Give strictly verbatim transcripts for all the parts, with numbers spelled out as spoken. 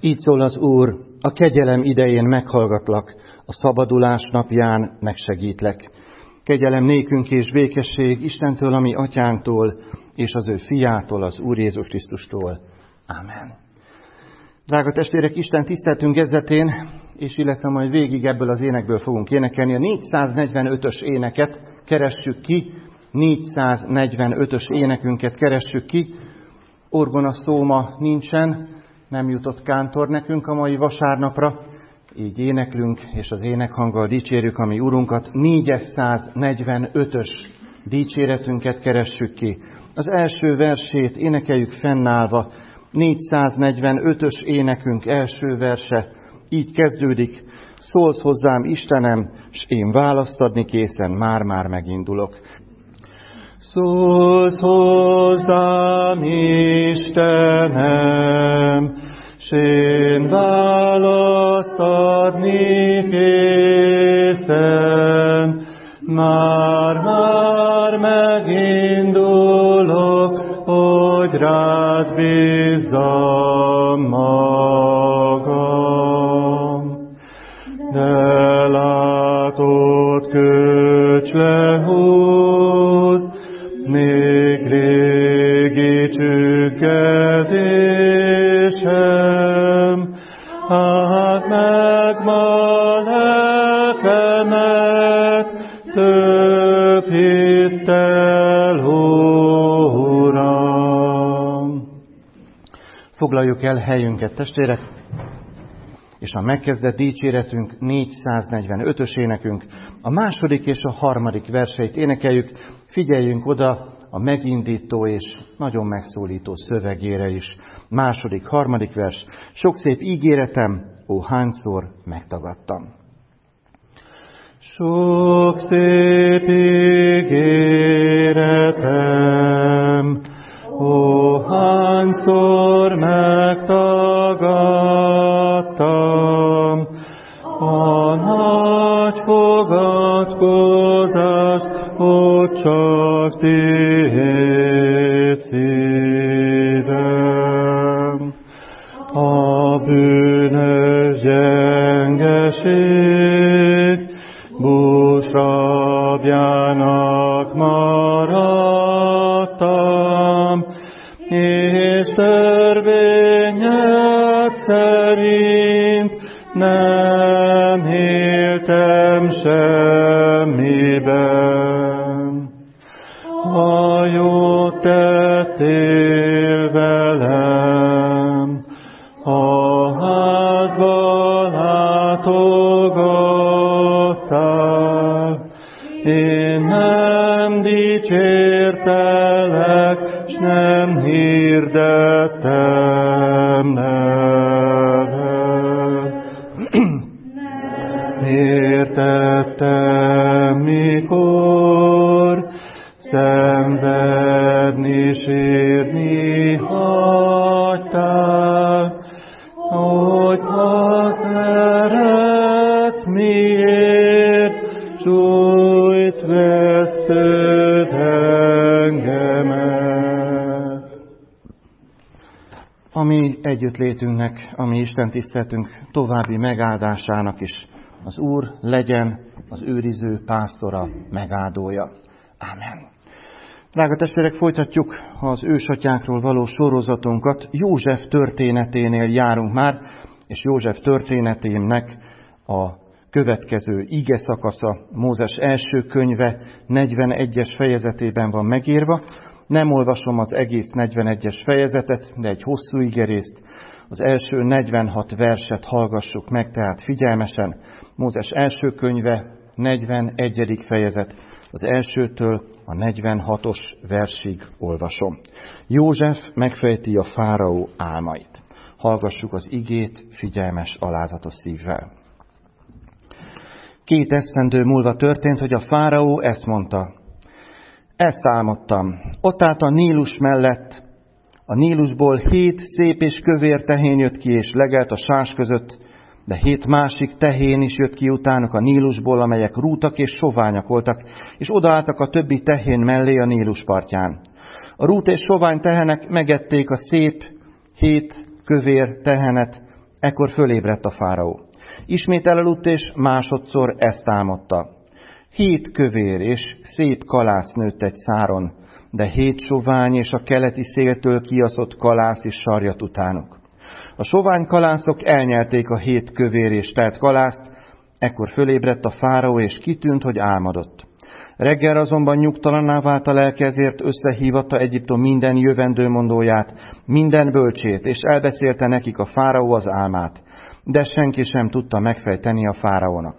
Így szól az Úr, a kegyelem idején meghallgatlak, a szabadulás napján megsegítlek. Kegyelem nékünk és békesség Istentől, a mi atyánktól, és az ő fiától, az Úr Jézus Krisztustól. Ámen. Drága testvérek, Isten tiszteltünk kezdetén, és illetve majd végig ebből az énekből fogunk énekelni. A négyszáznegyvenötös éneket keressük ki, négyszáznegyvenötös énekünket keressük ki. Orgona szó ma nincsen, nem jutott kántor nekünk a mai vasárnapra, így éneklünk, és az énekhanggal dicsérjük a mi Urunkat. négyszáznegyvenötös dicséretünket keressük ki. Az első versét énekeljük fennállva. négyszáznegyvenötös énekünk első verse így kezdődik: szólsz hozzám, Istenem, s én választ adni készen már-már megindulok. Szólsz hozzám, Istenem, s én választ adni készen, már-már megindulok, hogy rád bízzam magam. De látod, köcs lehúz, még régi csüggedésem, hát meg ma lelkemet több hittel, Uram. Foglaljuk el helyünket, testvérek, és a megkezdett dicséretünk, négyszáznegyvenötös énekünk, a második és a harmadik verseit énekeljük. Figyeljünk oda a megindító és nagyon megszólító szövegére is. Második, harmadik vers. Sok szép ígéretem, ó, hányszor megtagadtam. Sok szép ígéretem, ó, hányszor megtagadtam, a nagy fogadkozás, hogy csak tiéd szívem. A bűnös gyengeség búsrabjának maradtam, és törvényed szerint nem éltem semmiben. Ha jót tettél velem, a házba látogattál, én nem dicsértelek, s nem hirdettem neved. Értettem, mikor szenvedni, sírni hagytál, hogy ha szeretsz, miért sújt vesztőd engemet. A mi együttlétünknek, a mi Isten tiszteletünk további megáldásának is az Úr legyen az őriző pásztora, megáldója. Ámen. Drága testvérek, folytatjuk az ősatyákról való sorozatunkat. József történeténél járunk már, és József történetének a következő ige szakasza Mózes első könyve negyvenegyes fejezetében van megírva. Nem olvasom az egész negyvenegyes fejezetet, de egy hosszú igerészt, az első negyvenhat verset hallgassuk meg, tehát figyelmesen. Mózes első könyve, negyvenegyedik fejezet, az elsőtől a negyvenhatos versig olvasom. József megfejti a fáraó álmait. Hallgassuk az igét figyelmes, alázatos szívvel. Két esztendő múlva történt, hogy a fáraó ezt mondta: ezt álmodtam. Ott állt a Nílus mellett, a Nílusból hét szép és kövér tehén jött ki, és legelt a sás között, de hét másik tehén is jött ki utánuk a Nílusból, amelyek rútak és soványak voltak, és odaálltak a többi tehén mellé a Nílus partján. A rút és sovány tehenek megették a szép hét kövér tehenet, Ekkor fölébredt a fáraó. Ismét elaludt, és másodszor ezt álmodta. Hét kövér és szép kalász nőtt egy száron, de hét sovány és a keleti széltől kiaszott kalász is sarjat utánuk. A sovány kalászok elnyelték a hét kövér és telt kalászt, ekkor fölébredt a fáraó, és kitűnt, hogy álmodott. Reggel azonban nyugtalanná vált a lelke, ezért összehívatta Egyiptom minden jövendőmondóját, minden bölcsét, és elbeszélte nekik a fáraó az álmát, de senki sem tudta megfejteni a fáraónak.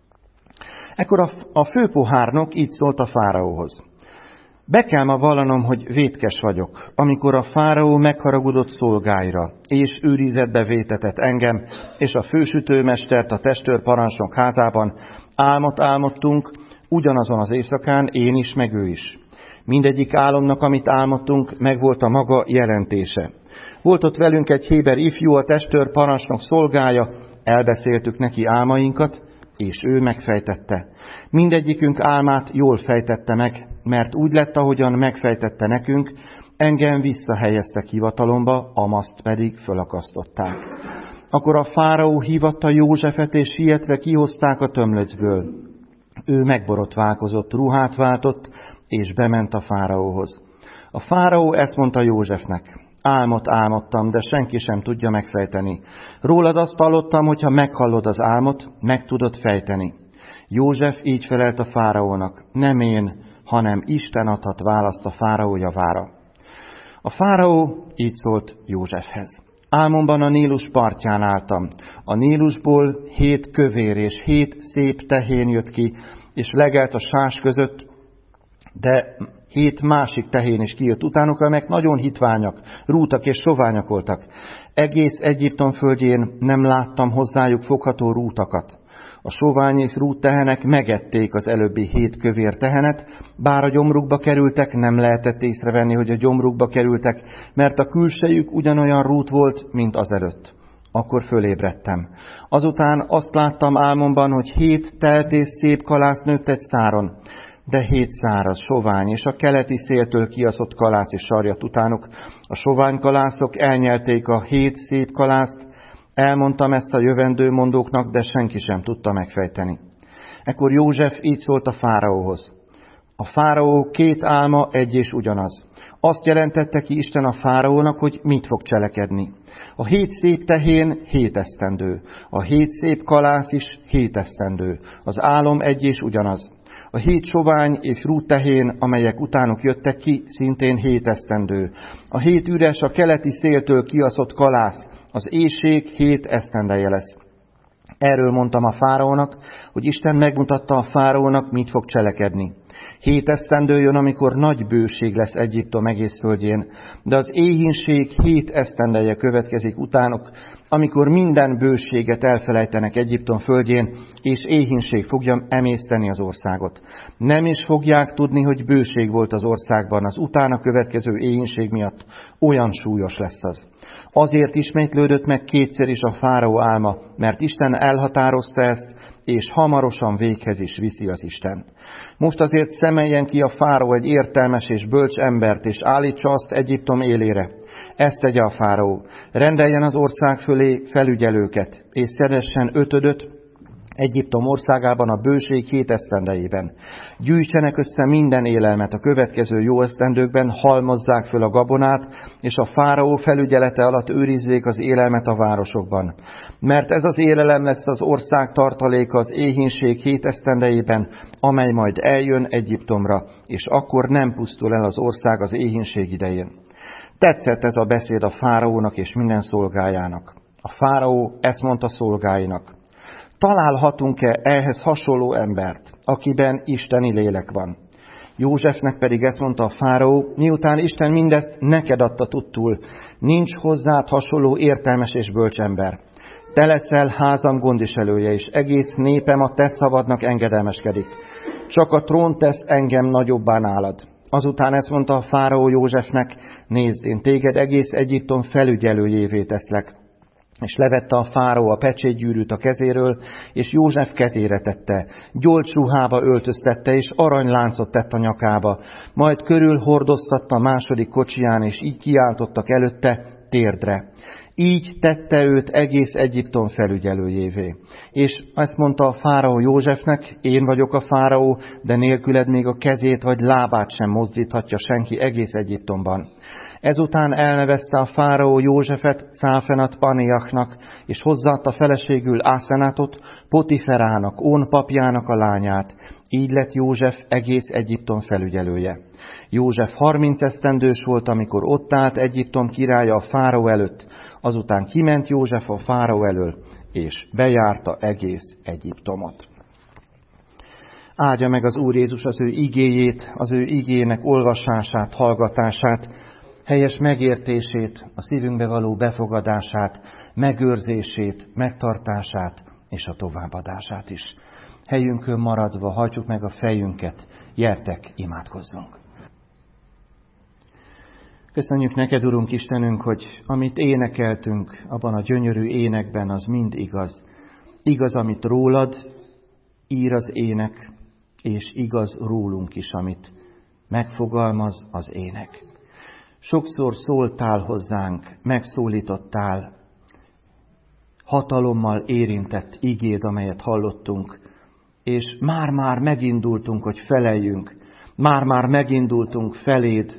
Ekkor a, a főpohárnok így szólt a fáraóhoz. Be kell ma vallanom, hogy vétkes vagyok, amikor a fáraó megharagudott szolgáira, és őrizetbe vétetett engem, és a fősütőmestert a testőr parancsnok házában. Álmot álmodtunk, ugyanazon az éjszakán én is, meg ő is. Mindegyik álomnak, amit álmodtunk, megvolt a maga jelentése. Volt ott velünk egy héber ifjú, a testőr parancsnok szolgája, elbeszéltük neki álmainkat, és ő megfejtette. Mindegyikünk álmát jól fejtette meg, mert úgy lett, ahogyan megfejtette nekünk, engem visszahelyeztek hivatalomba, Amaszt pedig fölakasztották. Akkor a fáraó hívatta Józsefet, és sietve kihozták a tömlöcből. Ő megborotválkozott, ruhát váltott, és bement a fáraóhoz. A fáraó ezt mondta Józsefnek: álmot álmodtam, de senki sem tudja megfejteni. Rólad azt hallottam, hogyha meghallod az álmot, meg tudod fejteni. József így felelt a fáraónak: nem én, hanem Isten adhat választ a fáraó javára. A fáraó így szólt Józsefhez: álmomban a Nílus partján álltam. A Nílusból hét kövér és hét szép tehén jött ki, és legelt a sás között, de hét másik tehén is kijött utánuk, amelyek nagyon hitványak, rútak és soványak voltak. Egész Egyiptom földjén nem láttam hozzájuk fogható rútakat. A sovány és rút tehenek megették az előbbi hét kövér tehenet, bár a gyomrukba kerültek, nem lehetett észrevenni, hogy a gyomrukba kerültek, mert a külsejük ugyanolyan rút volt, mint azelőtt. Akkor fölébredtem. Azután azt láttam álmomban, hogy hét telt és szép kalász nőtt egy száron, de hét száraz, sovány, és a keleti széltől kiaszott kalász is sarjat utánuk. A sovány kalászok elnyelték a hét szép kalászt. Elmondtam ezt a jövendőmondóknak, de senki sem tudta megfejteni. Ekkor József így szólt a fáraóhoz: a fáraó két álma egy és ugyanaz. Azt jelentette ki Isten a fáraónak, hogy mit fog cselekedni. A hét szép tehén hét esztendő, a hét szép kalász is hét esztendő. Az álom egy és ugyanaz. A hét sovány és rút tehén, amelyek utánuk jöttek ki, szintén hét esztendő. A hét üres, a keleti széltől kiaszott kalász, az éjség hét esztendeje lesz. Erről mondtam a fáraónak, hogy Isten megmutatta a fáraónak, mit fog cselekedni. Hét esztendő jön, amikor nagy bőség lesz Egyiptom egész földjén, de az éhínség hét esztendeje következik utánuk, amikor minden bőséget elfelejtenek Egyiptom földjén, és éhínség fogja emészteni az országot. Nem is fogják tudni, hogy bőség volt az országban, az utána következő éhínség miatt olyan súlyos lesz az. Azért ismétlődött meg kétszer is a fáraó álma, mert Isten elhatározta ezt, és hamarosan véghez is viszi az Isten. Most azért szemeljen ki a fáraó egy értelmes és bölcs embert, és állítsa azt Egyiptom élére. Ezt tegye a fáraó. Rendeljen az ország fölé felügyelőket, és szeressen ötödöt Egyiptom országában a bőség hét esztendejében. Gyűjtsenek össze minden élelmet a következő jó esztendőkben, halmozzák föl a gabonát, és a fáraó felügyelete alatt őrizzék az élelmet a városokban. Mert ez az élelem lesz az ország tartaléka az éhínség hét esztendejében, amely majd eljön Egyiptomra, és akkor nem pusztul el az ország az éhínség idején. Tetszett ez a beszéd a fáraónak és minden szolgájának. A fáraó ezt mondta szolgáinak: találhatunk-e ehhez hasonló embert, akiben isteni lélek van? Józsefnek pedig ezt mondta a fáraó: miután Isten mindezt neked adta tudtul, nincs hozzád hasonló értelmes és bölcs ember. Te leszel házam gondviselője, és egész népem a te szavadnak engedelmeskedik. Csak a trón tesz engem nagyobbá nálad. Azután ezt mondta a fáraó Józsefnek: nézd, én téged egész Egyiptom felügyelőjévé teszlek. És levette a fáraó a pecsétgyűrűt a kezéről, és József kezére tette. Gyolcs ruhába öltöztette, és aranyláncot tett a nyakába. Majd körül hordoztatta a második kocsiján, és így kiáltottak előtte térdre. Így tette őt egész Egyiptom felügyelőjévé. És ezt mondta a fáraó Józsefnek, én vagyok a fáraó, de nélküled még a kezét vagy lábát sem mozdíthatja senki egész Egyiptomban. Ezután elnevezte a fáraó Józsefet Száfenat Paneachnak, és hozzáadta feleségül Ászenátot, Potiferának, On papjának a lányát. Így lett József egész Egyiptom felügyelője. József harminc esztendős volt, amikor ott állt Egyiptom királya a fáraó előtt. Azután kiment József a fáraó elől, és bejárta egész Egyiptomot. Áldja meg az Úr Jézus az ő igéjét, az ő igének olvasását, hallgatását, helyes megértését, a szívünkbe való befogadását, megőrzését, megtartását és a továbbadását is. Helyünkön maradva hajtsuk meg a fejünket, gyertek, imádkozzunk. Köszönjük neked, Urunk Istenünk, hogy amit énekeltünk abban a gyönyörű énekben, az mind igaz. Igaz, amit rólad ír az ének, és igaz rólunk is, amit megfogalmaz az ének. Sokszor szóltál hozzánk, megszólítottál, hatalommal érintett igéd, amelyet hallottunk, és már-már megindultunk, hogy feleljünk, már-már megindultunk feléd,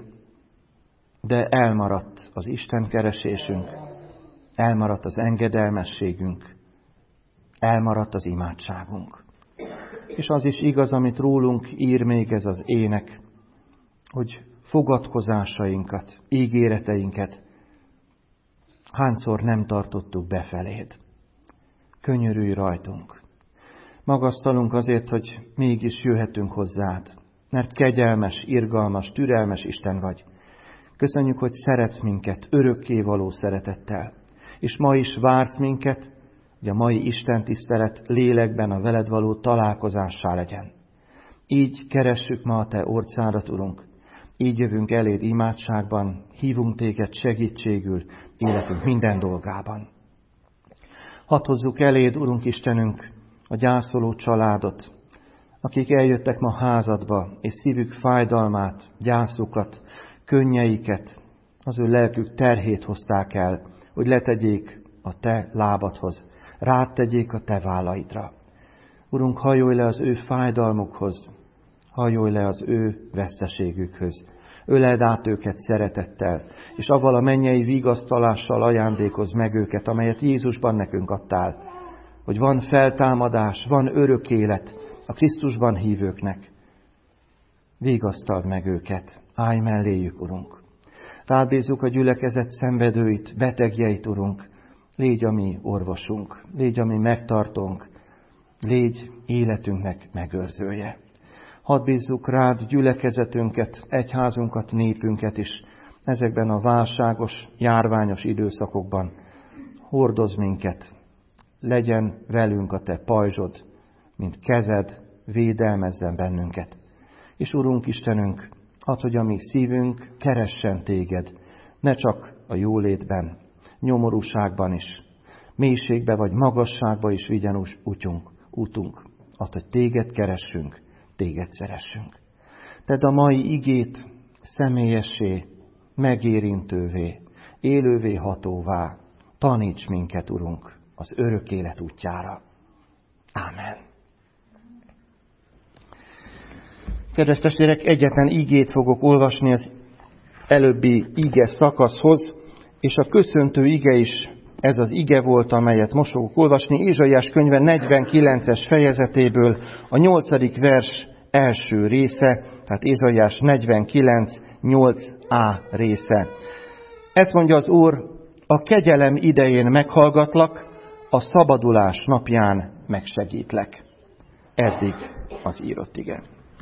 de elmaradt az Isten keresésünk, elmaradt az engedelmességünk, elmaradt az imádságunk. És az is igaz, amit rólunk ír még ez az ének, hogy fogadkozásainkat, ígéreteinket hányszor nem tartottuk befeléd. Könyörülj rajtunk. Magasztalunk azért, hogy mégis jöhetünk hozzád, mert kegyelmes, irgalmas, türelmes Isten vagy. Köszönjük, hogy szeretsz minket örökkévaló szeretettel, és ma is vársz minket, hogy a mai Isten tisztelet lélekben a veled való találkozássá legyen. Így keressük ma a te orcádat, Urunk. Így jövünk eléd imádságban, hívunk téged segítségül életünk minden dolgában. Hadd hozzuk eléd, Urunk Istenünk, a gyászoló családot, akik eljöttek ma házadba, és szívük fájdalmát, gyászukat, könnyeiket, az ő lelkük terhét hozták el, hogy letegyék a te lábadhoz, rád tegyék a te vállaidra. Urunk, hajolj le az ő fájdalmukhoz, hajolj le az ő veszteségükhöz. Öleld át őket szeretettel, és avval a mennyei vigasztalással ajándékozz meg őket, amelyet Jézusban nekünk adtál, hogy van feltámadás, van örök élet a Krisztusban hívőknek. Vigasztald meg őket, állj melléjük, Urunk. Rád bízzuk a gyülekezet szenvedőit, betegjeit, Urunk. Légy a mi orvosunk, légy a mi megtartónk, légy életünknek megőrzője. Hadd bízzuk rád gyülekezetünket, egyházunkat, népünket is ezekben a válságos, járványos időszakokban. Hordozz minket, legyen velünk a te pajzsod, mint kezed, védelmezzen bennünket. És Urunk Istenünk, add, hogy a mi szívünk keressen téged, ne csak a jólétben, nyomorúságban is, mélységbe vagy magasságba is vigyen útunk, útunk. Add, hogy téged keressünk, téged szeressünk. Tedd a mai igét személyessé, megérintővé, élővé hatóvá. Taníts minket, Urunk, az örök élet útjára. Ámen. Kedves testvérek, egyetlen igét fogok olvasni az előbbi ige szakaszhoz, és a köszöntő ige is ez az ige volt, amelyet most fogok olvasni. Ézsaiás könyve negyvenkilences fejezetéből a nyolcadik vers első része, tehát Ézsaiás negyvenkilenc nyolc a része. Ezt mondja az Úr: a kegyelem idején meghallgatlak, a szabadulás napján megsegítlek. Eddig az írott ige.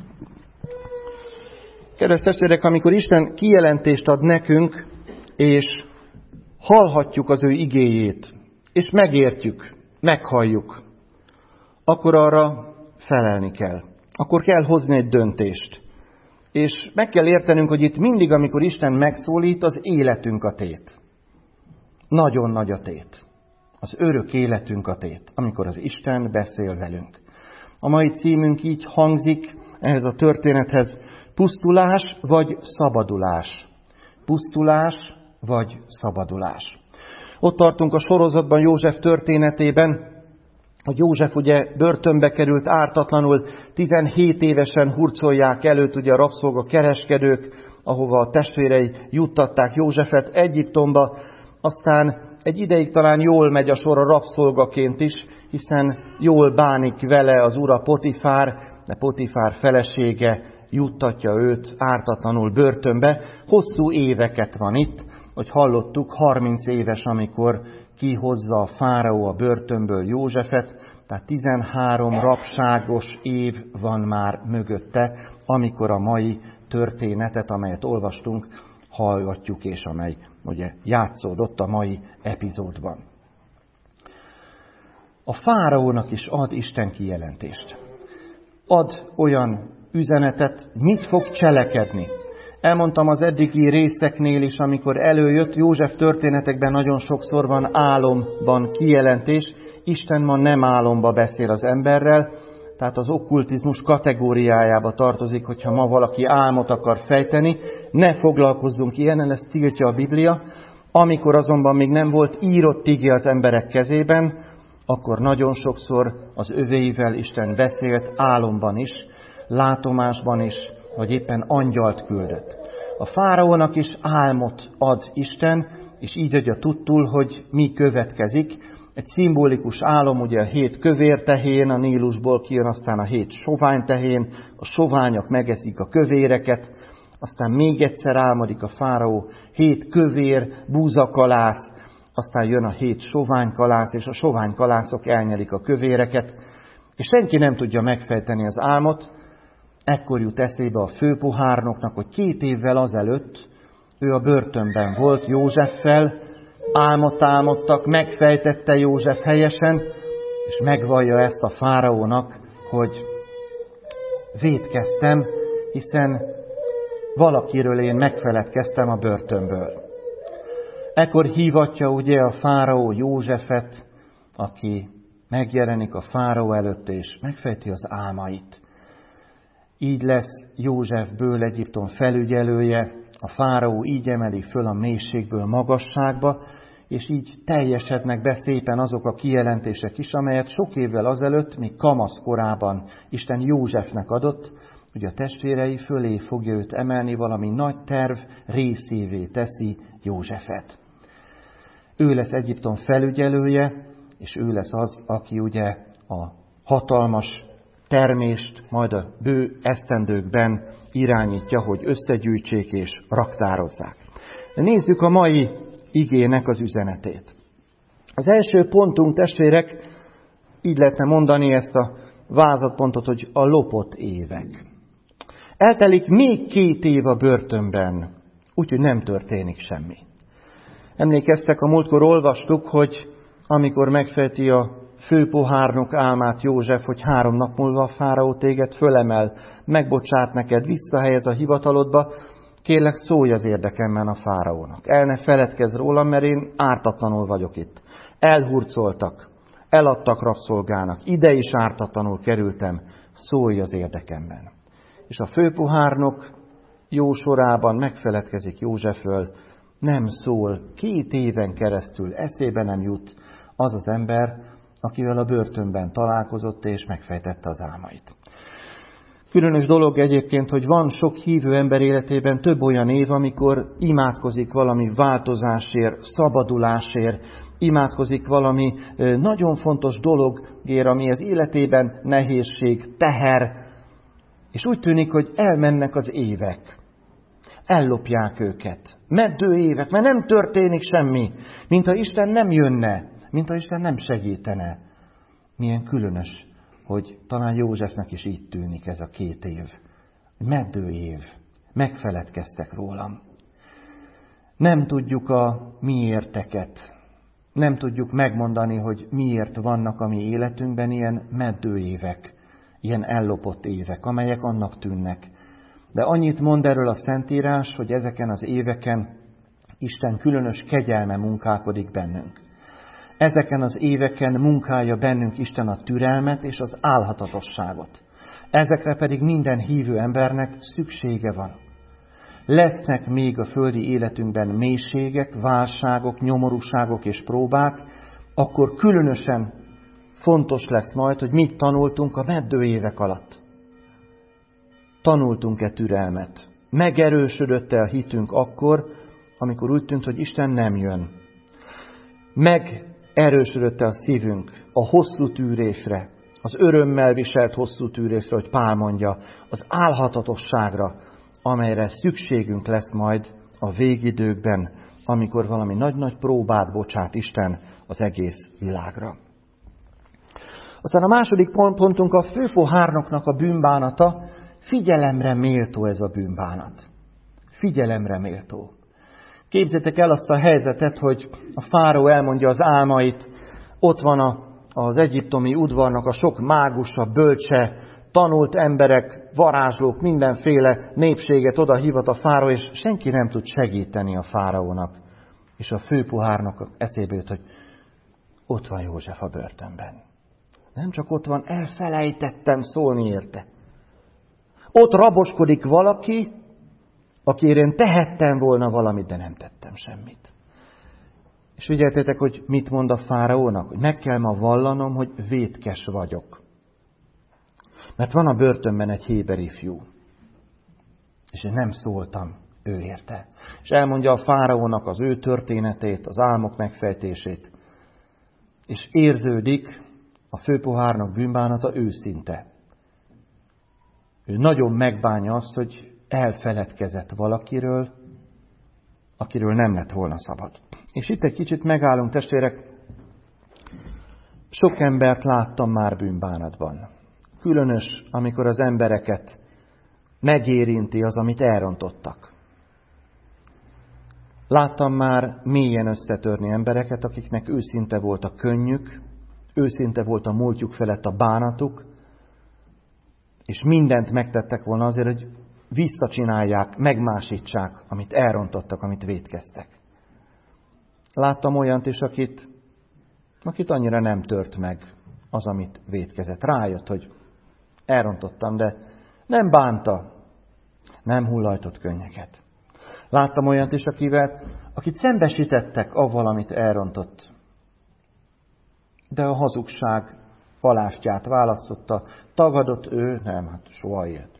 Kedves testvérek, amikor Isten kijelentést ad nekünk, és hallhatjuk az ő igéjét, és megértjük, meghalljuk, akkor arra felelni kell. Akkor kell hozni egy döntést. És meg kell értenünk, hogy itt mindig, amikor Isten megszólít, az életünk a tét. Nagyon nagy a tét. Az örök életünk a tét, amikor az Isten beszél velünk. A mai címünk így hangzik ehhez a történethez: pusztulás vagy szabadulás. Pusztulás vagy szabadulás. Ott tartunk a sorozatban József történetében, hogy József ugye börtönbe került ártatlanul, tizenhét évesen hurcolják előtt ugye a rabszolga kereskedők, ahova a testvérei juttatták Józsefet Egyiptomba, aztán egy ideig talán jól megy a sor a rabszolgaként is, hiszen jól bánik vele az ura Potifár, de Potifár felesége juttatja őt ártatlanul börtönbe. Hosszú éveket van itt, hogy hallottuk, harminc éves, amikor kihozza a fáraó a börtönből Józsefet, tehát tizenhárom rabságos év van már mögötte, amikor a mai történetet, amelyet olvastunk, hallgatjuk, és amely ugye játszódott a mai epizódban. A fáraónak is ad Isten kijelentést. Ad olyan üzenetet, mit fog cselekedni. Elmondtam az eddigi részeknél is, amikor előjött, József történetekben nagyon sokszor van álomban kijelentés. Isten ma nem álomba beszél az emberrel, tehát az okkultizmus kategóriájába tartozik, hogyha ma valaki álmot akar fejteni, ne foglalkozzunk ilyennel, ezt tiltja a Biblia. Amikor azonban még nem volt írott ige az emberek kezében, akkor nagyon sokszor az övéivel Isten beszélt álomban is, látomásban is, vagy éppen angyalt küldött. A fáraónak is álmot ad Isten, és így adja tudtul, hogy mi következik. Egy szimbolikus álom, ugye a hét kövér tehén, a Nílusból kijön aztán a hét sovány tehén, a soványok megeszik a kövéreket, aztán még egyszer álmodik a fáraó, hét kövér búzakalász, aztán jön a hét soványkalász, és a soványkalászok elnyelik a kövéreket, és senki nem tudja megfejteni az álmot. Ekkor jut eszébe a főpohárnoknak, hogy két évvel azelőtt ő a börtönben volt Józseffel, álmot álmodtak, megfejtette József helyesen, és megvallja ezt a fáraónak, hogy vétkeztem, hiszen valakiről én megfeledkeztem a börtönből. Ekkor hívatja ugye a fáraó Józsefet, aki megjelenik a fáraó előtt, és megfejti az álmait. Így lesz Józsefből Egyiptom felügyelője, a fáraó így emeli föl a mélységből magasságba, és így teljesednek be szépen azok a kijelentések is, amelyet sok évvel azelőtt, még kamasz korában Isten Józsefnek adott, hogy a testvérei fölé fogja őt emelni, valami nagy terv részévé teszi Józsefet. Ő lesz Egyiptom felügyelője, és ő lesz az, aki ugye a hatalmas termést majd a bő esztendőkben irányítja, hogy összegyűjtsék és raktározzák. De nézzük a mai igének az üzenetét. Az első pontunk, testvérek, így lehetne mondani ezt a vázatpontot, hogy a lopott évek. Eltelik még két év a börtönben, úgyhogy nem történik semmi. Emlékeztek, a múltkor olvastuk, hogy amikor megfejti a főpohárnok álmát József, hogy három nap múlva a fáraó téged fölemel, megbocsát neked, visszahelyez a hivatalodba, kérlek szólj az érdekemben a fáraónak. El ne feledkezz rólam, mert én ártatlanul vagyok itt. Elhurcoltak, eladtak rabszolgának, ide is ártatlanul kerültem, szólj az érdekemben. És a főpohárnok jó sorában megfeledkezik Józsefről, nem szól, két éven keresztül eszébe nem jut az az ember, akivel a börtönben találkozott és megfejtette az álmait. Különös dolog egyébként, hogy van sok hívő ember életében több olyan év, amikor imádkozik valami változásért, szabadulásért, imádkozik valami nagyon fontos dologért, ami az életében nehézség, teher, és úgy tűnik, hogy elmennek az évek. Ellopják őket. Meddő évek, mert nem történik semmi, mintha Isten nem jönne, mintha Isten nem segítene. Milyen különös, hogy talán Józsefnek is így tűnik ez a két év. Meddő év. Megfeledkeztek rólam. Nem tudjuk a miérteket. Nem tudjuk megmondani, hogy miért vannak a mi életünkben ilyen meddő évek, ilyen ellopott évek, amelyek annak tűnnek. De annyit mond erről a Szentírás, hogy ezeken az éveken Isten különös kegyelme munkálkodik bennünk. Ezeken az éveken munkálja bennünk Isten a türelmet és az álhatatosságot. Ezekre pedig minden hívő embernek szüksége van. lesznek még a földi életünkben mélységek, válságok, nyomorúságok és próbák, akkor különösen fontos lesz majd, hogy mit tanultunk a meddő évek alatt. Tanultunk-e türelmet? Megerősödött-e a hitünk akkor, amikor úgy tűnt, hogy Isten nem jön? Megerősödött-e a szívünk a hosszú tűrésre, az örömmel viselt hosszú tűrésre, hogy Pál mondja, az álhatatosságra, amelyre szükségünk lesz majd a végidőkben, amikor valami nagy-nagy próbát bocsát Isten az egész világra. Aztán a második pontunk a főpohárnoknak a bűnbánata. Figyelemre méltó ez a bűnbánat. Figyelemre méltó. Képzeljétek el azt a helyzetet, hogy a fáraó elmondja az álmait, ott van a, az egyiptomi udvarnak a sok mágusa, bölcse, tanult emberek, varázslók, mindenféle népséget oda hívat a fáraó, és senki nem tud segíteni a fáraónak. És a főpohárnak eszébe jut, hogy ott van József a börtönben. Nem csak ott van, elfelejtettem szólni érte. Ott raboskodik valaki, akire én tehettem volna valamit, de nem tettem semmit. És figyeltétek, hogy mit mond a fáraónak? Hogy meg kell ma vallanom, hogy vétkes vagyok. Mert van a börtönben egy héber ifjú. És én nem szóltam ő érte. És elmondja a fáraónak az ő történetét, az álmok megfejtését. És érződik a főpohárnok bűnbánata őszinte. Ő nagyon megbánja azt, hogy elfeledkezett valakiről, akiről nem lett volna szabad. És itt egy kicsit megállunk, testvérek. Sok embert láttam már bűnbánatban. Különös, amikor az embereket megérinti az, amit elrontottak. Láttam már mélyen összetörni embereket, akiknek őszinte volt a könnyük, őszinte volt a múltjuk felett a bánatuk, és mindent megtettek volna azért, hogy visszacsinálják, megmásítsák, amit elrontottak, amit vétkeztek. Láttam olyant is, akit, akit annyira nem tört meg az, amit vétkezett. Rájött, hogy elrontottam, de nem bánta, nem hullajtott könnyeket. Láttam olyant is, akivel, akit szembesítettek avval, amit elrontott. De a hazugság palástját választotta, tagadott ő, nem, hát soha élt.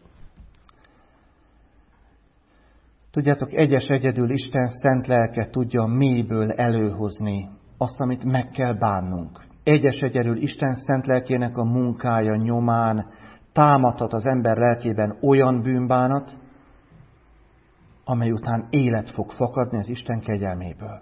Tudjátok, egyes egyedül Isten szent lelke tudja mélyből előhozni azt, amit meg kell bánnunk. Egyes egyedül Isten szent lelkének a munkája nyomán támadhat az ember lelkében olyan bűnbánat, amely után élet fog fakadni az Isten kegyelméből.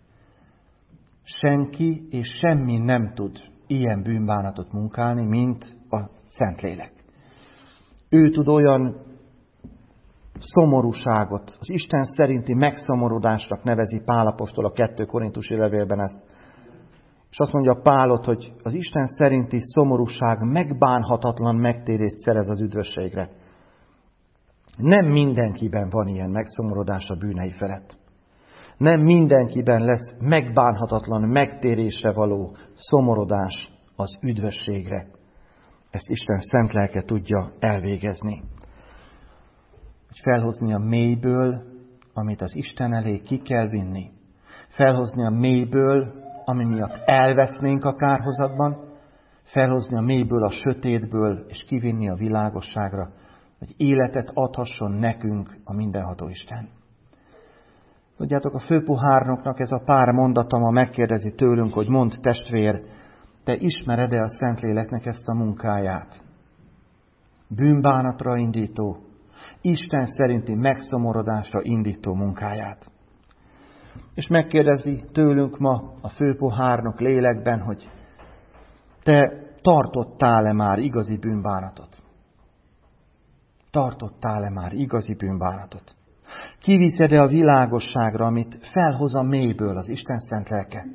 Senki és semmi nem tud ilyen bűnbánatot munkálni, mint a Szentlélek. Ő tud olyan szomorúságot, az Isten szerinti megszomorodásnak nevezi Pál apostol a kettő Korintusi levélben ezt. És azt mondja Pálot, hogy az Isten szerinti szomorúság megbánhatatlan megtérést szerez az üdvösségre. Nem mindenkiben van ilyen megszomorodás a bűnei felett. Nem mindenkiben lesz megbánhatatlan megtérésre való szomorodás az üdvösségre. Ezt Isten szent lelke tudja elvégezni. Hogy felhozni a mélyből, amit az Isten elé ki kell vinni. Felhozni a mélyből, ami miatt elvesznénk a kárhozatban. Felhozni a mélyből, a sötétből, és kivinni a világosságra, hogy életet adhasson nekünk a mindenható Isten. Tudjátok, a főpohárnoknak ez a pár mondata ma megkérdezi tőlünk, hogy mondd testvér, te ismered-e a Szentléleknek ezt a munkáját? Bűnbánatra indító, Isten szerinti megszomorodásra indító munkáját. És megkérdezi tőlünk ma a főpohárnok lélekben, hogy te tartottál-e már igazi bűnbánatot? Tartottál-e már igazi bűnbánatot? Kiviszed-e a világosságra, amit felhoz a mélyből az Isten szent lelke?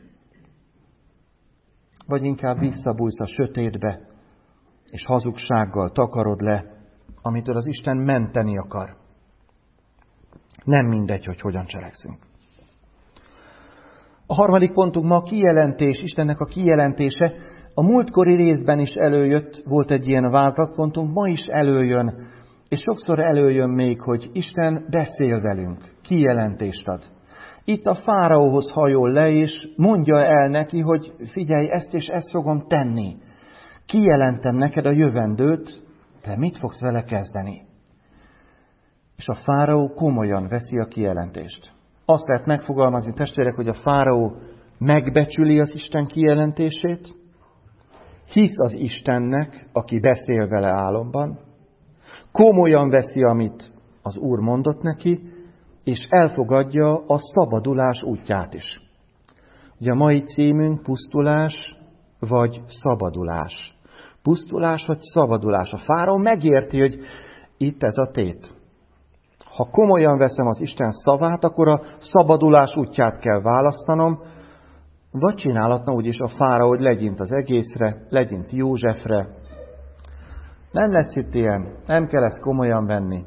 Vagy inkább visszabújsz a sötétbe, és hazugsággal takarod le, amitől az Isten menteni akar. Nem mindegy, hogy hogyan cselekszünk. A harmadik pontunk ma a kijelentés, Istennek a kijelentése. A múltkori részben is előjött, volt egy ilyen vázlatpontunk, ma is előjön, És sokszor előjön még, hogy Isten beszél velünk, kijelentést ad. Itt a fáraóhoz hajol le, és mondja el neki, hogy figyelj, ezt és ezt fogom tenni. Kijelentem neked a jövendőt, te mit fogsz vele kezdeni? És a fáraó komolyan veszi a kijelentést. Azt lehet megfogalmazni, testvérek, hogy a fáraó megbecsüli az Isten kijelentését, hisz az Istennek, aki beszél vele álomban, komolyan veszi, amit az Úr mondott neki, és elfogadja a szabadulás útját is. Ugye a mai címünk pusztulás vagy szabadulás. Pusztulás vagy szabadulás. A fáraó megérti, hogy itt ez a tét. Ha komolyan veszem az Isten szavát, akkor a szabadulás útját kell választanom, vagy csinálhatna úgyis a fáraó, hogy legyint az egészre, legyint Józsefre. Nem lesz itt ilyen, nem kell ezt komolyan venni.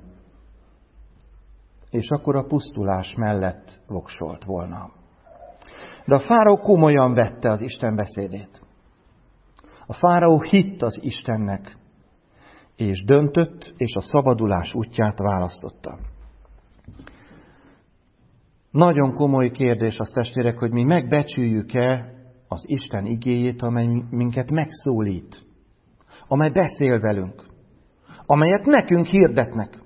És akkor a pusztulás mellett voksolt volna. De a fáraó komolyan vette az Isten beszédét. A fáraó hitt az Istennek, és döntött, és a szabadulás útját választotta. Nagyon komoly kérdés az, testvérek, hogy mi megbecsüljük-e az Isten igéjét, amely minket megszólít, amely beszél velünk, amelyet nekünk hirdetnek.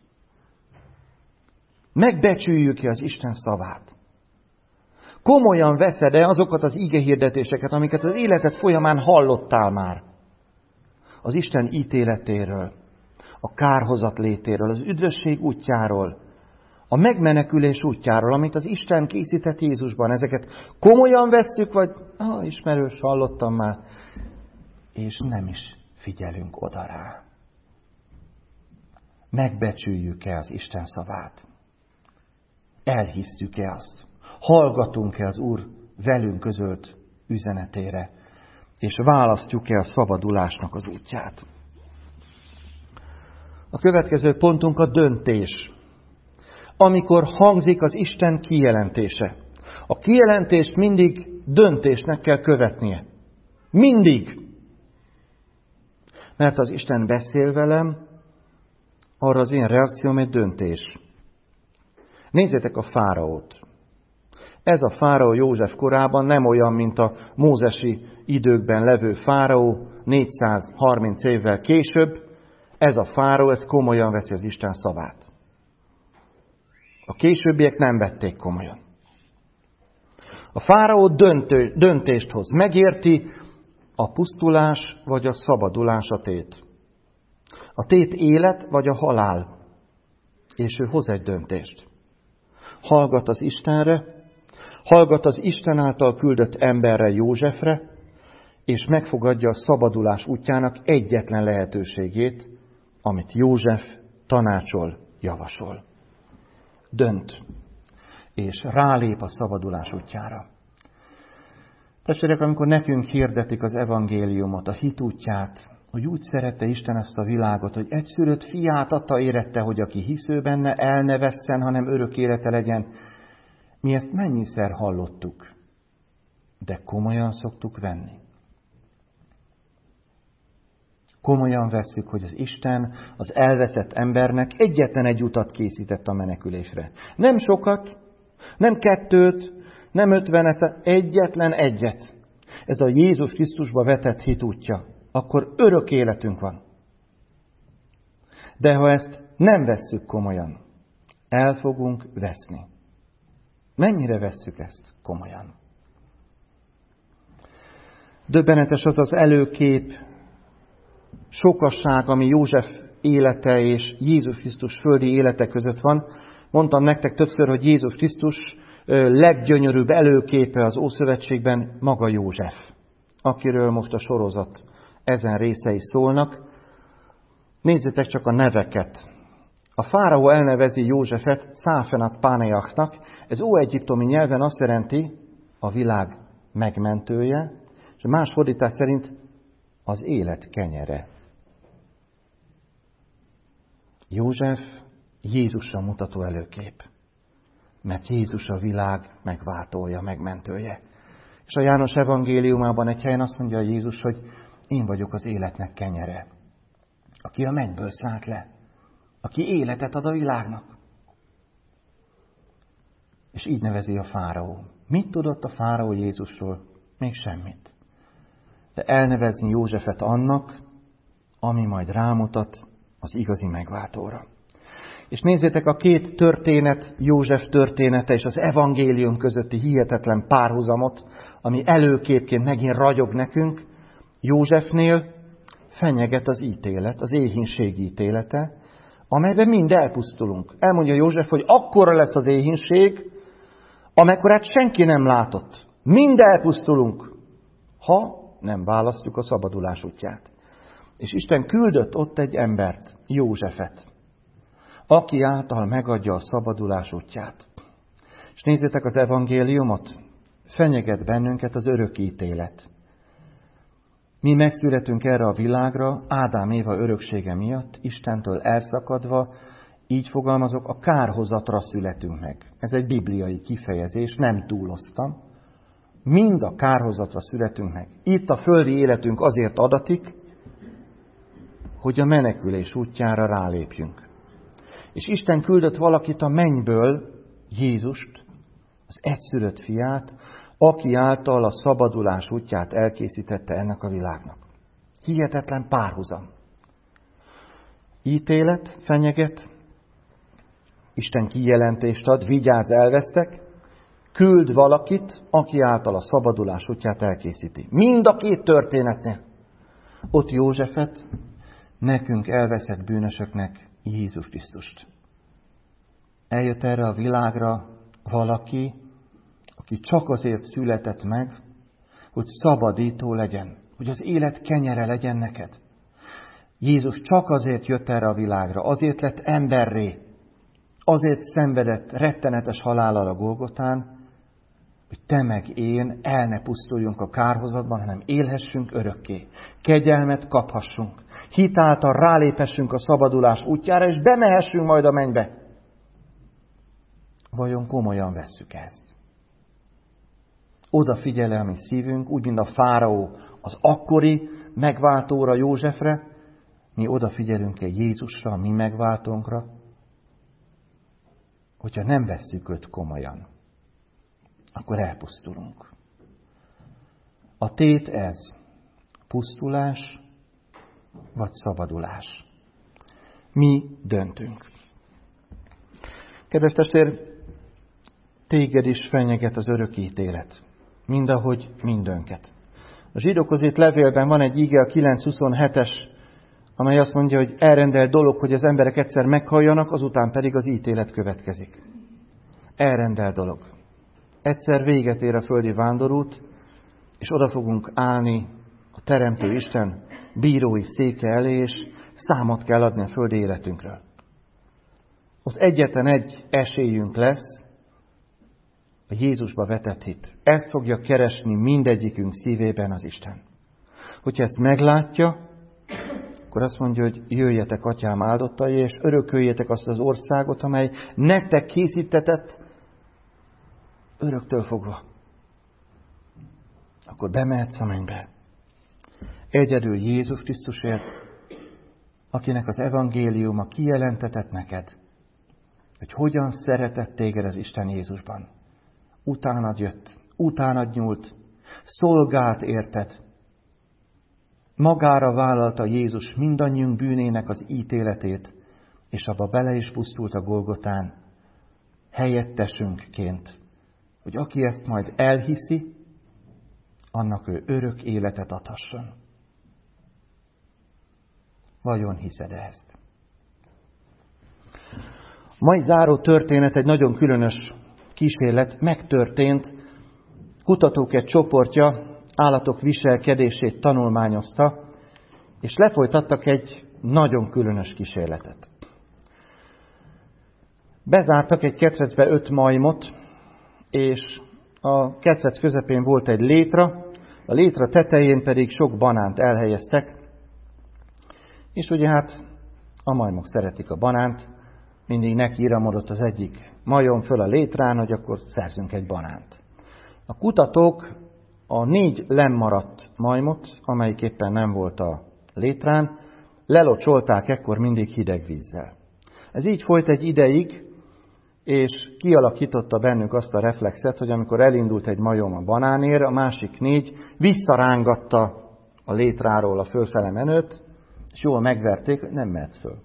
Megbecsüljük-e az Isten szavát? Komolyan veszed-e azokat az igehirdetéseket, amiket az életed folyamán hallottál már? Az Isten ítéletéről, a kárhozat létéről, az üdvösség útjáról, a megmenekülés útjáról, amit az Isten készített Jézusban. Ezeket komolyan vesszük, vagy ah, ismerős, hallottam már, és nem is figyelünk oda rá. Megbecsüljük-e az Isten szavát? Elhisszük-e azt? Hallgatunk-e az Úr velünk közölt üzenetére? És választjuk-e a szabadulásnak az útját? A következő pontunk a döntés. Amikor hangzik az Isten kijelentése. A kijelentést mindig döntésnek kell követnie. Mindig. Mert az Isten beszél velem, arra az én reakcióm egy döntés. Nézzétek a fáraót. Ez a fáraó József korában nem olyan, mint a mózesi időkben levő fáraó négyszázharminc évvel később. Ez a fáraó, ez komolyan veszi az Isten szavát. A későbbiek nem vették komolyan. A fáraó döntő, döntést hoz. Megérti, a pusztulás vagy a szabadulás a tét. A tét élet vagy a halál. És ő hoz egy döntést. Hallgat az Istenre, hallgat az Isten által küldött emberre, Józsefre, és megfogadja a szabadulás útjának egyetlen lehetőségét, amit József tanácsol, javasol. Dönt, és rálép a szabadulás útjára. Testvérek, amikor nekünk hirdetik az evangéliumot, a hit útját, hogy úgy szerette Isten ezt a világot, hogy egyszülött fiát adta érette, hogy aki hisző benne, el ne vesszen, hanem örök élete legyen. Mi ezt mennyiszer hallottuk, de komolyan szoktuk venni. Komolyan vesszük, hogy az Isten az elveszett embernek egyetlen egy utat készített a menekülésre. Nem sokat, nem kettőt, nem ötvenet, egyetlen egyet. Ez a Jézus Krisztusba vetett hit útja. Akkor örök életünk van. De ha ezt nem vesszük komolyan, el fogunk veszni. Mennyire vesszük ezt komolyan? Döbbenetes az az előkép, sokasság, ami József élete és Jézus Krisztus földi élete között van. Mondtam nektek többször, hogy Jézus Krisztus leggyönyörűbb előképe az Ószövetségben maga József, akiről most a sorozat ezen részei szólnak. Nézzétek csak a neveket. A fáraó elnevezi Józsefet Száfenat Páneachnak. Ez óegyiptomi nyelven azt jelenti a világ megmentője, és más fordítás szerint az élet kenyere. József Jézusra mutató előkép, mert Jézus a világ megváltója, megmentője. És a János evangéliumában egy helyen azt mondja Jézus, hogy én vagyok az életnek kenyere. Aki a mennyből szállt le, aki életet ad a világnak. És így nevezi a fáraó. Mit tudott a fáraó Jézusról? Még semmit. De elnevezni Józsefet annak, ami majd rámutat az igazi megváltóra. És nézzétek, a két történet, József története és az evangélium közötti hihetetlen párhuzamot, ami előképként megint ragyog nekünk. Józsefnél fenyeget az ítélet, az éhínség ítélete, amelyben mind elpusztulunk. Elmondja József, hogy akkora lesz az éhínség, amekkorát senki nem látott. Mind elpusztulunk, ha nem választjuk a szabadulás útját. És Isten küldött ott egy embert, Józsefet, aki által megadja a szabadulás útját. És nézzétek az evangéliumot, fenyeget bennünket az örök ítélet. Mi megszületünk erre a világra, Ádám Éva öröksége miatt, Istentől elszakadva, így fogalmazok, a kárhozatra születünk meg. Ez egy bibliai kifejezés, nem túloztam. Mind a kárhozatra születünk meg. Itt a földi életünk azért adatik, hogy a menekülés útjára rálépjünk. És Isten küldött valakit a mennyből, Jézust, az egyszülött fiát, aki által a szabadulás útját elkészítette ennek a világnak. Hihetetlen párhuzam. Ítélet, fenyeget, Isten kijelentést ad, vigyázz, elvesztek, küld valakit, aki által a szabadulás útját elkészíti. Mind a két történetnél. Ott Józsefet, nekünk elveszett bűnösöknek Jézus Krisztust. Eljött erre a világra valaki, aki csak azért született meg, hogy szabadító legyen, hogy az élet kenyere legyen neked. Jézus csak azért jött erre a világra, azért lett emberré, azért szenvedett rettenetes halállal a Golgotán, hogy te meg én el ne pusztuljunk a kárhozatban, hanem élhessünk örökké. Kegyelmet kaphassunk. Hitáltal ráléphessünk a szabadulás útjára, és bemehessünk majd a mennybe. Vajon komolyan vesszük ezt? Odafigyel-e a mi szívünk, úgy, mint a fáraó az akkori megváltóra, Józsefre, mi odafigyelünk-e Jézusra, a mi megváltónkra, hogyha nem vesszük őt komolyan, akkor elpusztulunk. A tét ez, pusztulás vagy szabadulás. Mi döntünk. Kedves testvér, téged is fenyeget az örök ítélet, mindahogy mindönket. A zsidókhoz írt levélben van egy ige, a kilenc huszonhetes, amely azt mondja, hogy elrendelt dolog, hogy az emberek egyszer meghalljanak, azután pedig az ítélet következik. Elrendelt dolog. Egyszer véget ér a földi vándorút, és oda fogunk állni a Teremtő Isten bírói széke elé, és számot kell adni a földi életünkről. Ott egyetlen egy esélyünk lesz, a Jézusba vetett hit. Ezt fogja keresni mindegyikünk szívében az Isten. Hogyha ezt meglátja, akkor azt mondja, hogy jöjjetek, atyám áldottai, és örököljétek azt az országot, amely nektek készítetett öröktől fogva. Akkor bemehetsz a mennybe. Egyedül Jézus Krisztusért, akinek az evangéliuma kijelentetett neked, hogy hogyan szeretett téged az Isten Jézusban. Utánad jött, utánad nyúlt, szolgált érted. Magára vállalta Jézus mindannyiunk bűnének az ítéletét, és abba bele is pusztult a Golgotán, helyettesünkként, hogy aki ezt majd elhiszi, annak ő örök életet adhasson. Vajon hiszed ezt? A mai záró történet egy nagyon különös kísérlet, megtörtént. Kutatók egy csoportja állatok viselkedését tanulmányozta, és lefolytattak egy nagyon különös kísérletet. Bezártak egy ketrecbe öt majmot, és a ketrec közepén volt egy létra, a létra tetején pedig sok banánt elhelyeztek, és ugye hát a majmok szeretik a banánt, mindig nekiiramodott az egyik majom föl a létrán, hogy akkor szerzünk egy banánt. A kutatók a négy lennmaradt majmot, amelyik éppen nem volt a létrán, lelocsolták ekkor mindig hideg vízzel. Ez így folyt egy ideig, és kialakította bennük azt a reflexet, hogy amikor elindult egy majom a banánér, a másik négy visszarángatta a létráról a fölfele menőt, és jól megverték, hogy nem mehet föl.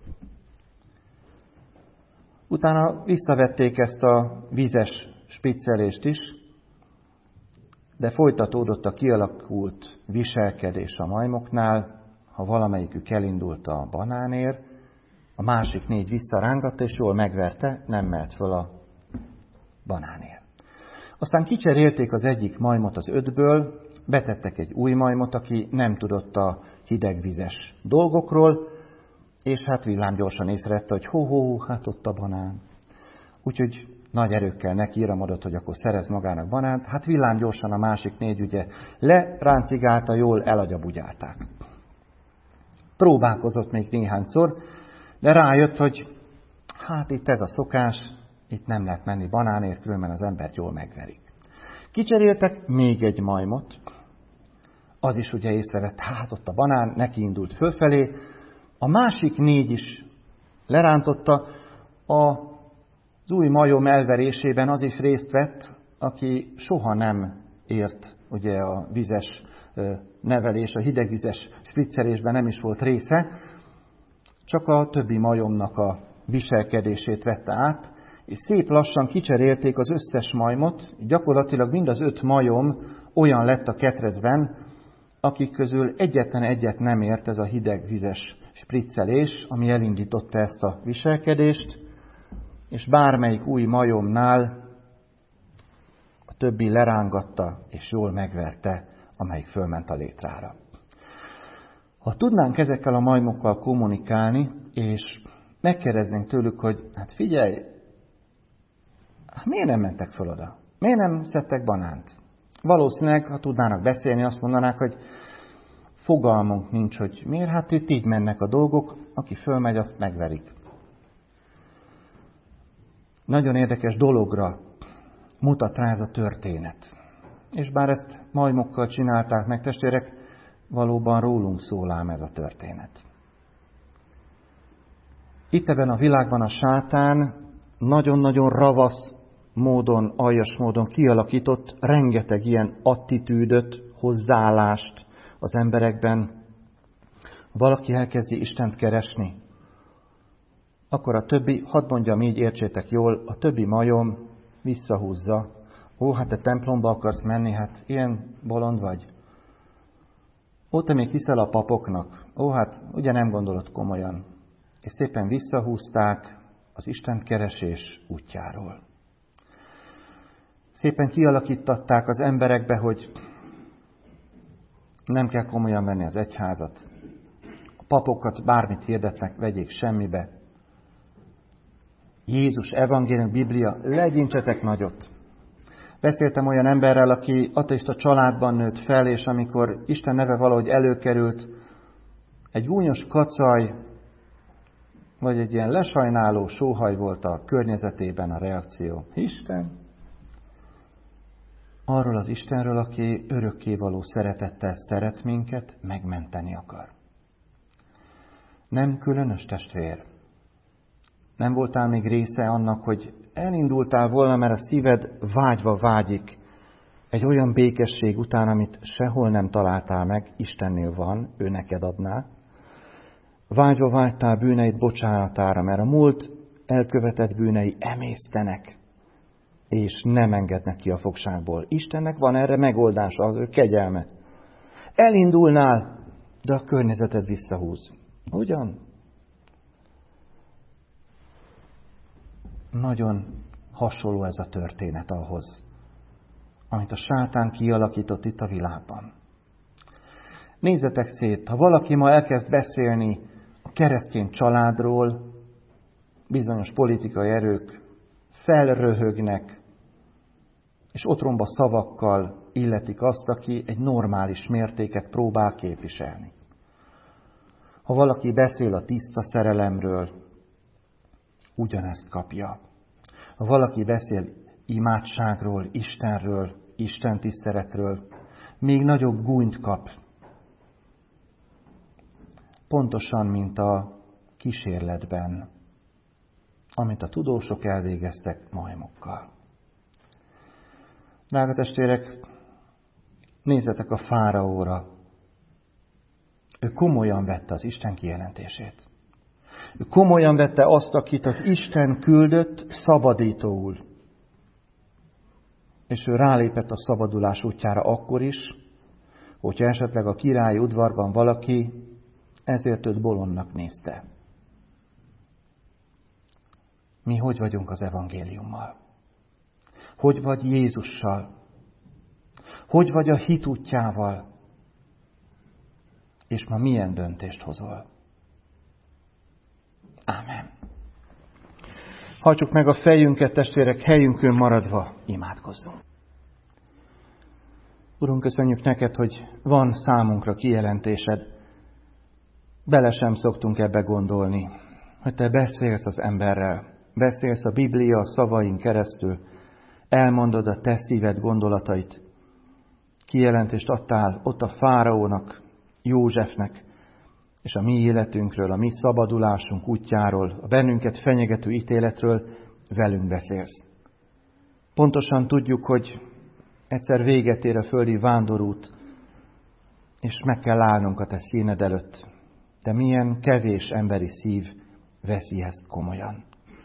Utána visszavették ezt a vízes spriccelést is, de folytatódott a kialakult viselkedés a majmoknál, ha valamelyikük elindult a banánér, a másik négy visszarángatta, és jól megverte, nem mehet föl a banánér. Aztán kicserélték az egyik majmot az ötből, betettek egy új majmot, aki nem tudott a hidegvizes dolgokról, és hát villámgyorsan észrevette, hogy hó-hó, hát ott a banán. Úgyhogy nagy erőkkel neki iramodott, hogy akkor szerez magának banánt. Hát villámgyorsan a másik négy ugye leráncigálta, jól elagyabugyálták. Próbálkozott még néhányszor, de rájött, hogy hát itt ez a szokás, itt nem lehet menni banánért, különben az embert jól megverik. Kicseréltek még egy majmot, az is ugye észrevett, hát ott a banán, neki indult fölfelé, a másik négy is lerántotta, az új majom elverésében az is részt vett, aki soha nem ért ugye a vizes nevelés, a hidegvizes spriccelésben nem is volt része, csak a többi majomnak a viselkedését vette át, és szép lassan kicserélték az összes majmot, gyakorlatilag mind az öt majom olyan lett a ketrecben, akik közül egyetlen egyet nem ért ez a hidegvizes spriccelés, ami elindította ezt a viselkedést, és bármelyik új majomnál a többi lerángatta, és jól megverte, amelyik fölment a létrára. Ha tudnánk ezekkel a majmokkal kommunikálni, és megkérdeznénk tőlük, hogy hát figyelj, miért nem mentek föl oda? Miért nem szedtek banánt? Valószínűleg, ha tudnának beszélni, azt mondanák, hogy fogalmunk nincs, hogy miért, hát itt így mennek a dolgok, aki fölmegy, azt megverik. Nagyon érdekes dologra mutat rá ez a történet. És bár ezt majmokkal csinálták meg, testvérek, valóban rólunk szól ám ez a történet. Itt ebben a világban a sátán nagyon-nagyon ravasz módon, aljas módon kialakított rengeteg ilyen attitűdöt, hozzáállást az emberekben. Ha valaki elkezdi Istent keresni, akkor a többi, hadd mondjam így, értsétek jól, a többi majom visszahúzza. Ó, hát te templomba akarsz menni, hát ilyen bolond vagy. Ó, te még hiszel a papoknak. Ó, hát ugye nem gondolod komolyan. És szépen visszahúzták az Isten keresés útjáról. Szépen kialakítatták az emberekbe, hogy nem kell komolyan venni az egyházat. A papokat bármit hirdetnek, vegyék semmibe. Jézus, evangélium, Biblia, legyintsetek nagyot. Beszéltem olyan emberrel, aki ateista családban nőtt fel, és amikor Isten neve valahogy előkerült, egy gúnyos kacaj, vagy egy ilyen lesajnáló sóhaj volt a környezetében a reakció. Isten? Arról az Istenről, aki örökkévaló szeretettel szeret minket, megmenteni akar. Nem különös, testvér? Nem voltál még része annak, hogy elindultál volna, mert a szíved vágyva vágyik egy olyan békesség után, amit sehol nem találtál meg, Istennél van, ő neked adná. Vágyva vágytál bűneid bocsánatára, mert a múlt elkövetett bűnei emésztenek, és nem engednek ki a fogságból. Istennek van erre megoldása, az ő kegyelme. Elindulnál, de a környezeted visszahúz. Ugyan? Nagyon hasonló ez a történet ahhoz, amit a sátán kialakított itt a világban. Nézzetek szét, ha valaki ma elkezd beszélni a keresztény családról, bizonyos politikai erők felröhögnek, és otromba szavakkal illetik azt, aki egy normális mértéket próbál képviselni. Ha valaki beszél a tiszta szerelemről, ugyanezt kapja. Ha valaki beszél imádságról, Istenről, Isten tiszteletről, még nagyobb gúnyt kap. Pontosan, mint a kísérletben. amit a tudósok elvégeztek majmokkal. Drága testvérek, nézzetek a fáraóra. Ő komolyan vette az Isten kijelentését. Ő komolyan vette azt, akit az Isten küldött szabadítóul. És ő rálépett a szabadulás útjára akkor is, hogyha esetleg a királyi udvarban valaki ezért őt bolondnak nézte. Mi hogy vagyunk az evangéliummal? Hogy vagy Jézussal? Hogy vagy a hit útjával? És ma milyen döntést hozol? Ámen. Hajtsuk meg a fejünket, testvérek, helyünkön maradva imádkozzunk. Urunk, köszönjük neked, hogy van számunkra kijelentésed. Bele sem szoktunk ebbe gondolni, hogy te beszélsz az emberrel, beszélsz a Biblia szavain keresztül, elmondod a te szíved gondolatait. Kijelentést adtál ott a fáraónak, Józsefnek, és a mi életünkről, a mi szabadulásunk útjáról, a bennünket fenyegető ítéletről velünk beszélsz. Pontosan tudjuk, hogy egyszer véget ér a földi vándorút, és meg kell állnunk a te színed előtt. De milyen kevés emberi szív veszi ezt komolyan.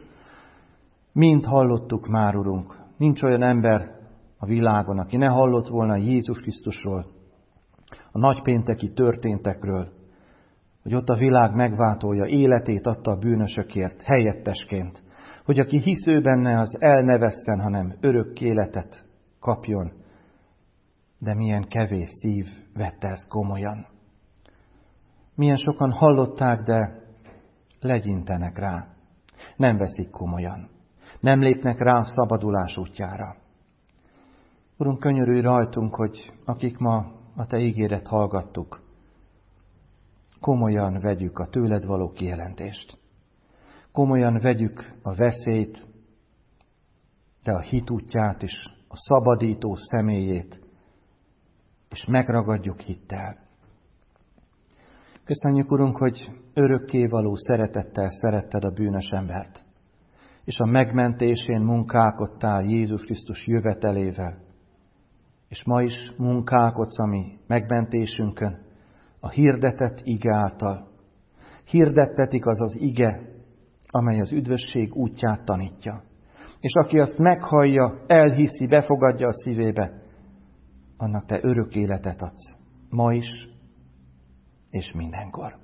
Mind hallottuk már, Urunk, nincs olyan ember a világon, aki ne hallott volna Jézus Krisztusról, a nagypénteki történtekről, hogy ott a világ megváltója életét adta a bűnösökért helyettesként, hogy aki hisz ő benne, az el ne vesszen, hanem örök életet kapjon. De milyen kevés szív vette ezt komolyan. Milyen sokan hallották, de legyintenek rá. Nem veszik komolyan. Nem lépnek rá a szabadulás útjára. Urunk, könyörülj rajtunk, hogy akik ma a te ígéret hallgattuk, komolyan vegyük a tőled való kijelentést. Komolyan vegyük a veszélyt, de a hit útját is, a szabadító személyét, és megragadjuk hittel. Köszönjük, Urunk, hogy örökkévaló szeretettel szeretted a bűnös embert, és a megmentésén munkálkodtál Jézus Krisztus jövetelével, és ma is munkálkodsz a mi megmentésünkön, a hirdetett ige által. Hirdettetik az az ige, amely az üdvösség útját tanítja. És aki azt meghallja, elhiszi, befogadja a szívébe, annak te örök életet adsz. Ma is, és mindenkor.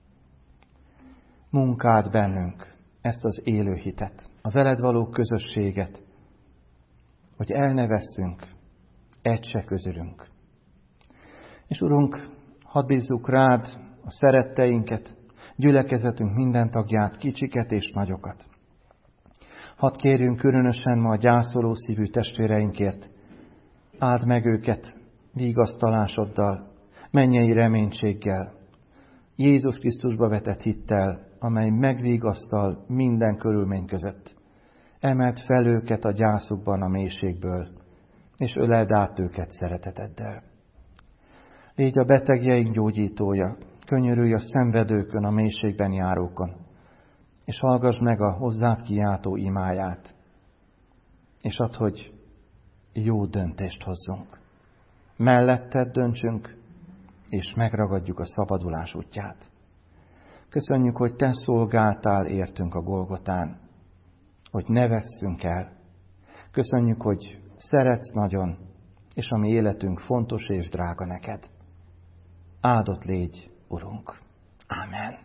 Munkáld bennünk ezt az élő hitet, a veled való közösséget, hogy el ne vesszünk, egy se közülünk. És Urunk, hadd bízzuk rád a szeretteinket, gyülekezetünk minden tagját, kicsiket és nagyokat. Hadd kérjünk különösen ma a gyászoló szívű testvéreinkért, áld meg őket vigasztalásoddal, mennyei reménységgel, Jézus Krisztusba vetett hittel, amely megvigasztal minden körülmény között. Emeld fel őket a gyászukban a mélységből, és öleld át őket szereteteddel. Légy a betegjeink gyógyítója, könyörülj a szenvedőkön, a mélységben járókon, és hallgass meg a hozzád kiáltó imáját, és add, hogy jó döntést hozzunk. Melletted döntsünk, és megragadjuk a szabadulás útját. Köszönjük, hogy te szolgáltál értünk a Golgotán, hogy ne vesszünk el. Köszönjük, hogy szeretsz nagyon, és a mi életünk fontos és drága neked. Áldott légy, Urunk. Ámen.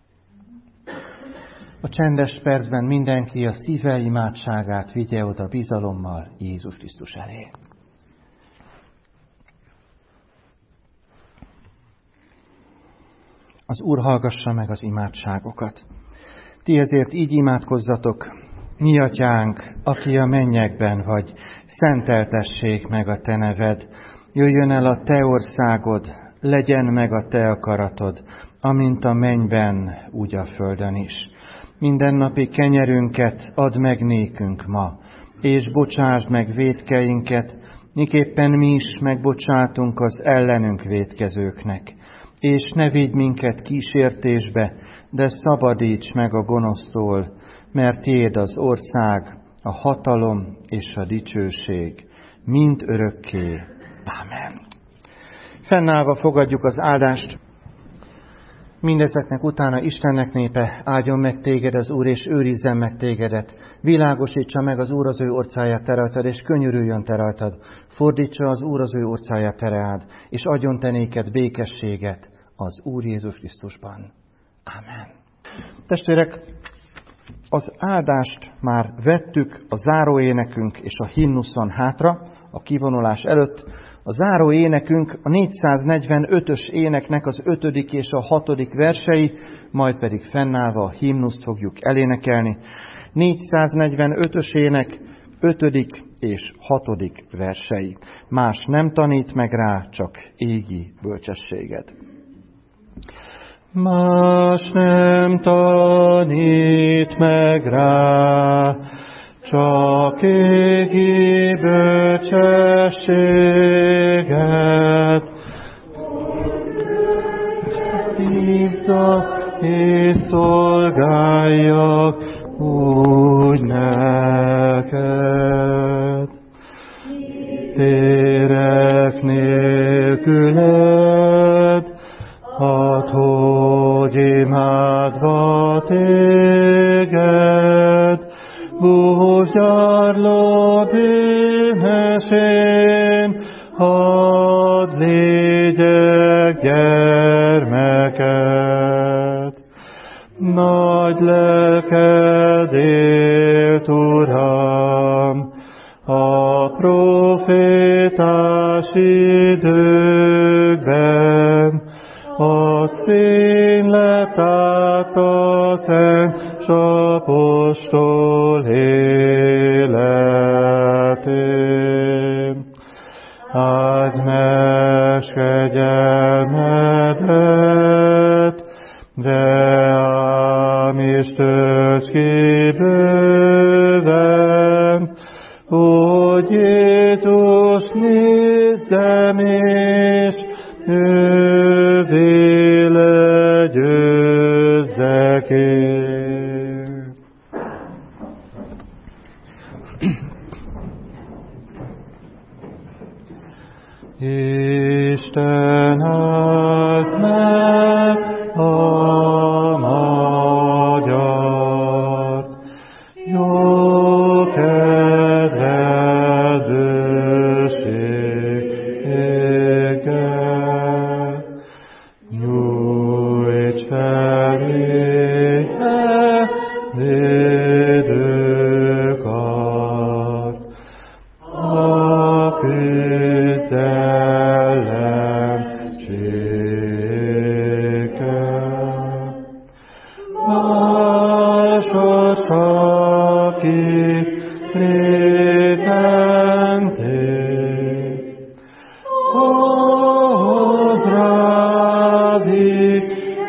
A csendes percben mindenki a szíve imádságát vigye oda bizalommal Jézus Krisztus elé. Az Úr hallgassa meg az imádságokat. Ti ezért így imádkozzatok: Mi atyánk, aki a mennyekben vagy, szenteltessék meg a te neved, jöjjön el a te országod, legyen meg a te akaratod, amint a mennyben, úgy a földön is. Mindennapi kenyerünket add meg nékünk ma, és bocsásd meg vétkeinket, miképpen mi is megbocsátunk az ellenünk vétkezőknek. És ne vigy minket kísértésbe, de szabadíts meg a gonosztól, mert tiéd az ország, a hatalom és a dicsőség, mind örökké. Ámen. Fennállva fogadjuk az áldást. Mindezeknek utána Istennek népe, áldjon meg téged az Úr, és őrizzen meg tégedet. Világosítsa meg az Úr az ő orcáját te rajtad, és könyörüljön te rajtad. Fordítsa az Úr az ő orcáját te reád, és adjon te néked békességet az Úr Jézus Krisztusban. Ámen. Testvérek, az áldást már vettük a záróénekünk és a himnuszon hátra, a kivonulás előtt. A záró énekünk a négyszáznegyvenötös éneknek az ötödik és a hatodik versei, majd pedig fennállva a himnuszt fogjuk elénekelni. négyszáznegyvenötös ének, ötödik és hatodik versei. Más nem tanít meg rá, csak égi bölcsességet. Más nem tanít meg rá, csak égi bölcsességet. Bízzak és szolgáljak úgy neked. Térek nélküled, hadd hogy imádva téged, bújjárló bűnösén, hadd légyek gyermeked. Nagy lelked élt, Uram, a profétás időkben, azt én lett át a szent s apostol életén. Áld meg kegyelmedet, reám is tölts ki bőven, hogy Jézus nézzem és ővé legyőzzek én. Isten áld meg a magyart, jó kedved bőséggel, nyújts feléje védőkart, a küzdelem csékkel. Másod aki régen tég, hozd rádik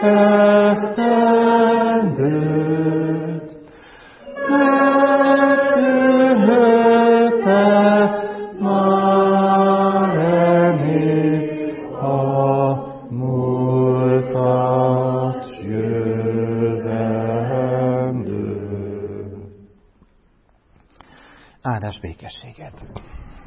esztendőt, megtűnhette már emlék a múltat jövendő. Áldás békességet!